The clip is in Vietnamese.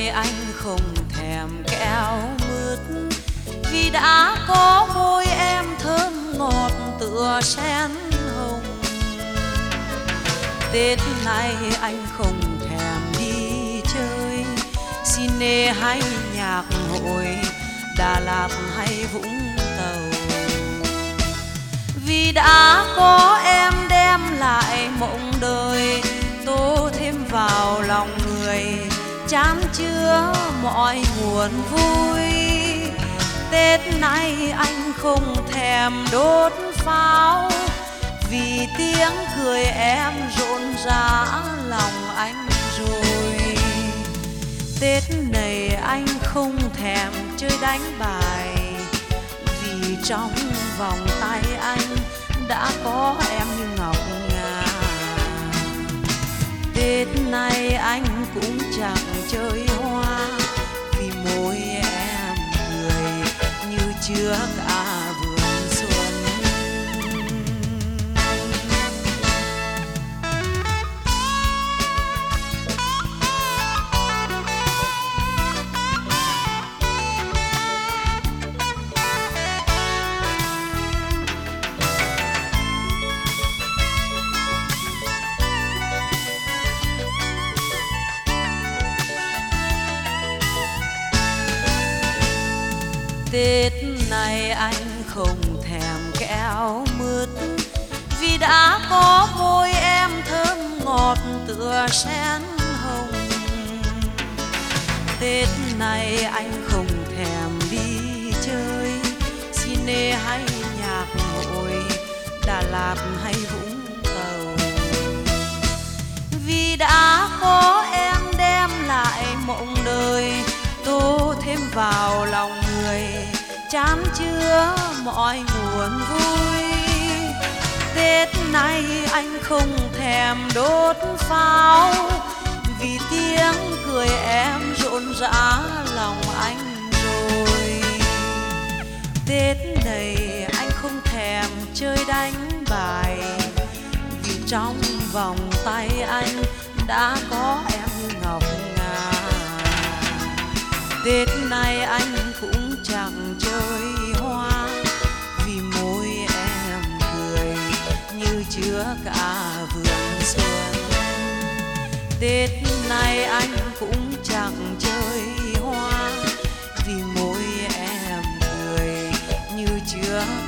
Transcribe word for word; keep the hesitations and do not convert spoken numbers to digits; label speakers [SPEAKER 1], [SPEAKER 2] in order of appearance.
[SPEAKER 1] này anh không thèm kẹo mứt, vì đã có môi em thơm ngọt tựa sen hồng. Tết này anh không thèm đi chơi cine hay nhạc hội, Đà Lạt hay Vũng Tàu, vì đã có em đem lại mộng đời, tô thêm vào lòng người chan chứa mọi nguồn vui. Tết nay anh không thèm đốt pháo, vì tiếng cười em rộn rã lòng anh rồi. Tết này anh không thèm chơi đánh bài, vì trong vòng tay anh đã có em như ngọc ngà. Tết nay anh cũng chẳng chơi hoa, vì môi em cười như chứa cả vườn xuân. Tết này anh không thèm kẹo mứt, vì đã có môi em thơm ngọt tựa sen hồng. Tết này anh không thèm đi chơi cine hay nhạc hội, Đà Lạt hay Vũng Tàu, vì đã có em đem lại mộng đời, tô thêm vào lòng người chan chứa mọi nguồn vui. Tết nay anh không thèm đốt pháo, vì tiếng cười em rộn rã lòng anh rồi. Tết này anh không thèm chơi đánh bài, vì trong vòng tay anh đã có em như ngọc ngà. Tết nay anh cũng chẳng chơi hoa, vì môi em cười như chứa cả vườn xuân. Tết nay anh cũng chẳng chơi hoa, vì môi em cười như chứa